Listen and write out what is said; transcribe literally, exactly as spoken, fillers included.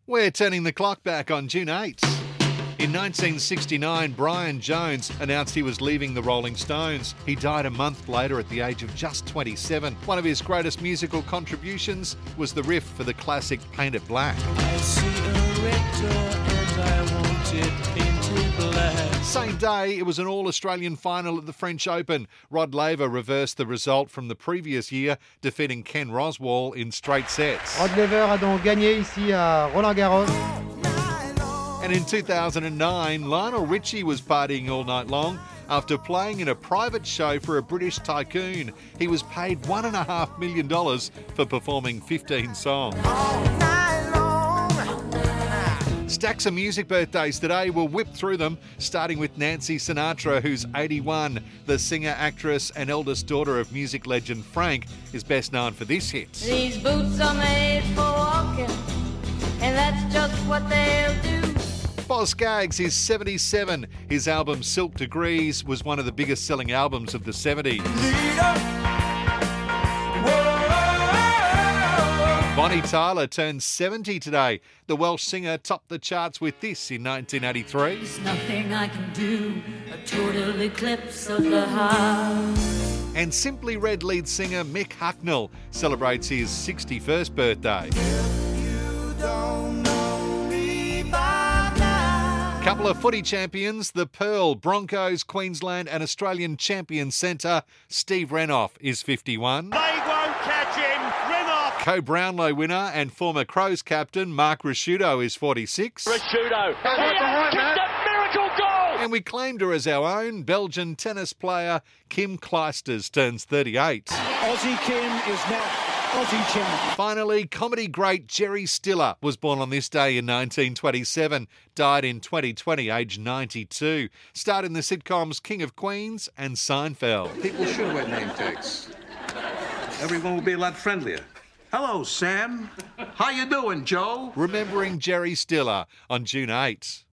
We're turning the clock back on June eighth. In nineteen sixty-nine, Brian Jones announced he was leaving the Rolling Stones. He died a month later at the age of just twenty-seven. One of his greatest musical contributions was the riff for the classic Paint It Black. I see a red door and I want it painted black. Same day, it was an All-Australian final at the French Open. Rod Laver reversed the result from the previous year, defeating Ken Roswell in straight sets. Rod Laver a donc gagné ici à Roland-Garros. And in two thousand nine, Lionel Richie was partying all night long after playing in a private show for a British tycoon. He was paid one and a half million dollars for performing fifteen songs. Stacks of music birthdays today. We'll whip through them, starting with Nancy Sinatra, who's eighty-one. The singer, actress and eldest daughter of music legend Frank is best known for this hit. These boots are made for walking, and that's just what they'll do. Boz Scaggs is seventy-seven. His album Silk Degrees was one of the biggest selling albums of the seventies. Bonnie Tyler turned seventy today. The Welsh singer topped the charts with this in nineteen eighty-three. There's nothing I can do, a total eclipse of the heart. And Simply Red lead singer Mick Hucknall celebrates his sixty-first birthday. Couple of footy champions, the Pearl, Broncos, Queensland and Australian champion centre Steve Renouf is fifty-one. They won't catch him. Renouf. Co-Brownlow winner and former Crows captain Mark Rasciuto is forty-six. Rasciuto. He has kicked a miracle goal. And we claimed her as our own. Belgian tennis player Kim Clijsters turns thirty-eight. Aussie Kim is now Aussie Kim. Finally, comedy great Jerry Stiller was born on this day in nineteen twenty-seven. Died in twenty twenty, aged ninety-two. Starred in the sitcoms King of Queens and Seinfeld. People should wear name tags. Everyone will be a lot friendlier. Hello, Sam. How you doing, Joe? Remembering Jerry Stiller on June eighth.